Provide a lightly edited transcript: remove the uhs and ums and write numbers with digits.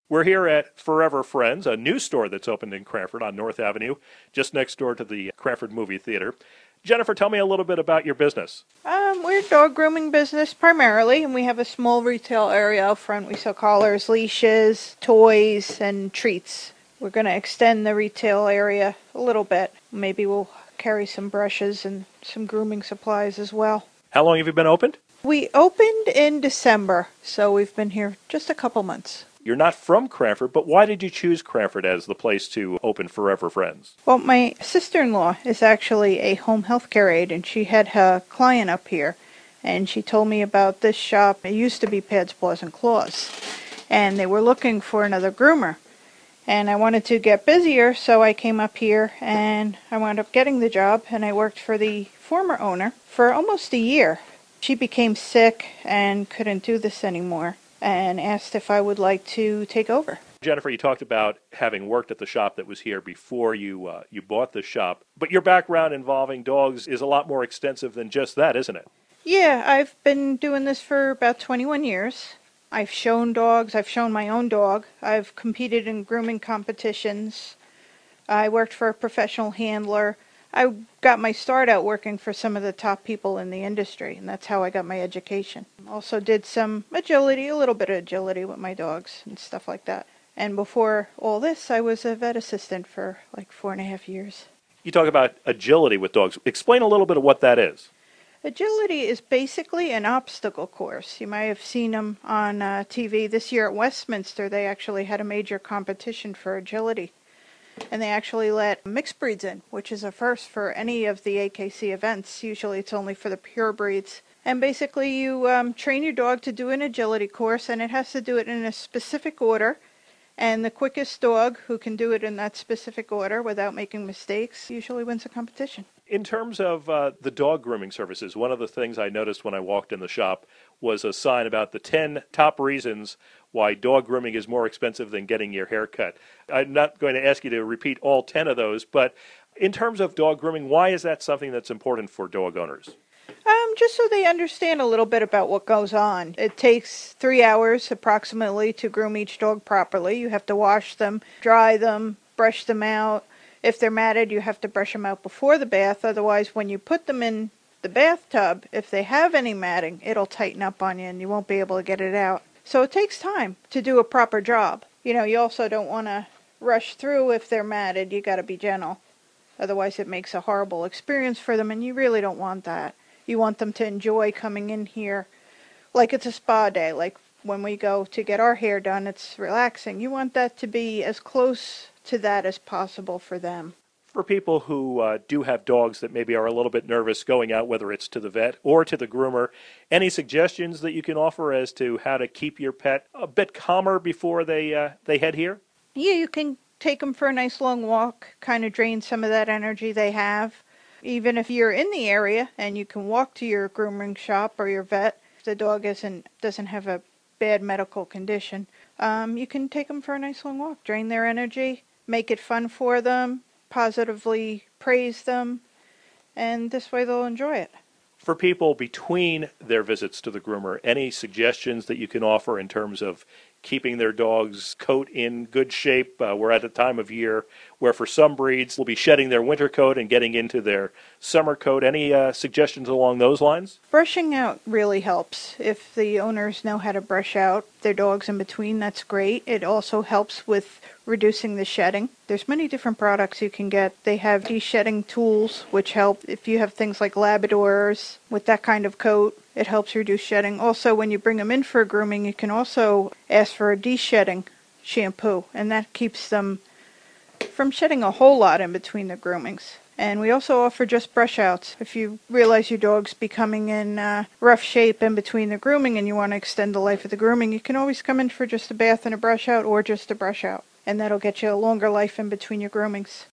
We're here at Forever Friends, a new store that's opened in Cranford on North Avenue, just next door to the Cranford Movie Theater. Jennifer, tell me a little bit about your business. We're a dog grooming business primarily, and we have a small retail area out front. We sell collars, leashes, toys, and treats. We're going to extend the retail area a little bit. Maybe we'll carry some brushes and some grooming supplies as well. How long have you been opened? We opened in December, so we've been here just a couple months. You're not from Cranford, but why did you choose Cranford as the place to open Forever Friends? Well, my sister-in-law is actually a home health care aide, and she had her client up here, and she told me about this shop. It used to be Pads, Paws, and Claws, and they were looking for another groomer. And I wanted to get busier, so I came up here, and I wound up getting the job, and I worked for the former owner for almost a year. She became sick and couldn't do this anymore, and asked if I would like to take over. Jennifer, you talked about having worked at the shop that was here before you bought the shop, but your background involving dogs is a lot more extensive than just that, isn't it? Yeah, I've been doing this for about 21 years. I've shown dogs, I've shown my own dog, I've competed in grooming competitions, I worked for a professional handler. I got my start out working for some of the top people in the industry, and that's how I got my education. Also did some agility, a little bit of agility with my dogs and stuff like that. And before all this, I was a vet assistant for like 4.5 years. You talk about agility with dogs. Explain a little bit of what that is. Agility is basically an obstacle course. You might have seen them on TV. This year at Westminster, they actually had a major competition for agility. And they actually let mixed breeds in, which is a first for any of the AKC events. Usually it's only for the pure breeds. And basically you train your dog to do an agility course, and it has to do it in a specific order. And the quickest dog who can do it in that specific order without making mistakes usually wins the competition. In terms of the dog grooming services, one of the things I noticed when I walked in the shop was a sign about the 10 top reasons why dog grooming is more expensive than getting your hair cut. I'm not going to ask you to repeat all 10 of those, but in terms of dog grooming, why is that something that's important for dog owners? Just so they understand a little bit about what goes on. It takes 3 hours approximately to groom each dog properly. You have to wash them, dry them, brush them out. If they're matted, you have to brush them out before the bath. Otherwise, when you put them in the bathtub, if they have any matting, it'll tighten up on you and you won't be able to get it out. So it takes time to do a proper job. You know, you also don't want to rush through if they're matted. You got to be gentle. Otherwise, it makes a horrible experience for them, and you really don't want that. You want them to enjoy coming in here like it's a spa day. Like when we go to get our hair done, it's relaxing. You want that to be as close to that as possible for them. For people who do have dogs that maybe are a little bit nervous going out, whether it's to the vet or to the groomer, any suggestions that you can offer as to how to keep your pet a bit calmer before they head here? Yeah, you can take them for a nice long walk, kind of drain some of that energy they have. Even if you're in the area and you can walk to your grooming shop or your vet, if the dog doesn't have a bad medical condition, you can take them for a nice long walk, drain their energy, make it fun for them, positively praise them, and this way they'll enjoy it. For people between their visits to the groomer, any suggestions that you can offer in terms of keeping their dog's coat in good shape? We're at a time of year where for some breeds will be shedding their winter coat and getting into their summer coat. Any suggestions along those lines? Brushing out really helps. If the owners know how to brush out their dogs in between, that's great. It also helps with reducing the shedding. There's many different products you can get. They have de-shedding tools, which help if you have things like Labradors with that kind of coat. It helps reduce shedding. Also, when you bring them in for grooming, you can also ask for a de-shedding shampoo, and that keeps them from shedding a whole lot in between the groomings. And we also offer just brush outs. If you realize your dog's becoming in rough shape in between the grooming and you want to extend the life of the grooming, you can always come in for just a bath and a brush out or just a brush out. And that'll get you a longer life in between your groomings.